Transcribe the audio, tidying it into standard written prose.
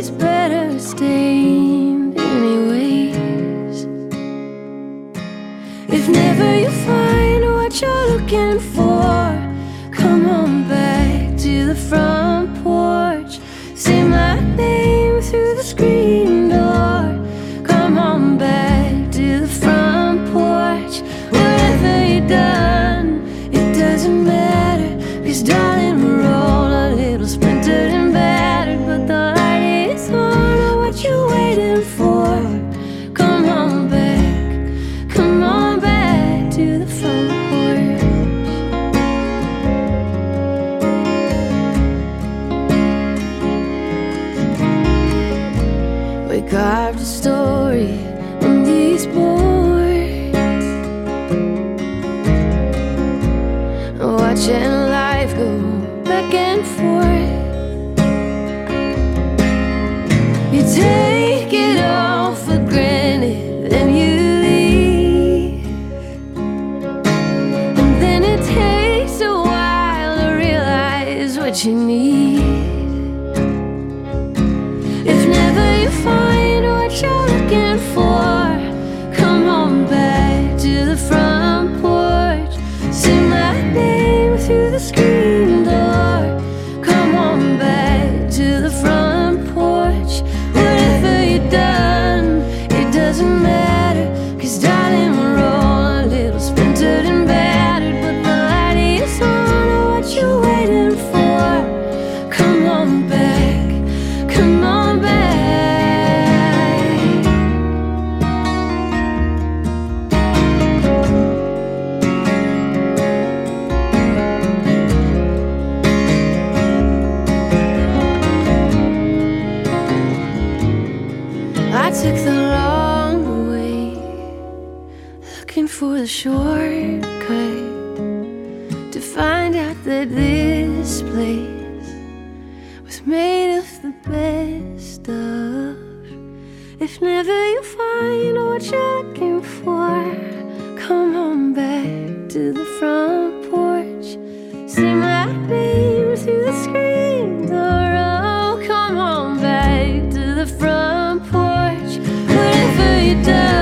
it's better staying anyways. If never you find what you're looking for, come on back to the front porch. Say my name through the screen door. Come on back to the front porch. Whatever you've done, it doesn't matter, 'cause darling, we're all a little splintered and battered, but the light is on. What you waiting for? Come on back, come on back to the front porch. We carved a story on these boards, watching life go back and forth. You take it all for granted, then you leave, and then it takes a while to realize what you need. If never you find what you're looking for, come on back to the front porch. Say my name through the screen door. Come on back to the front porch. Whatever you've done, it doesn't matter, 'cause darling, we're all a little splintered and battered, but the light is on. What you waiting for? Come on back, come on back. I took the long way, looking for the shortcut, to find out that this place was made of the best stuff. If never you find what you're looking for, come on back to the front porch. Say my name through the screen door. Oh, come on back to the front porch. Whatever you done,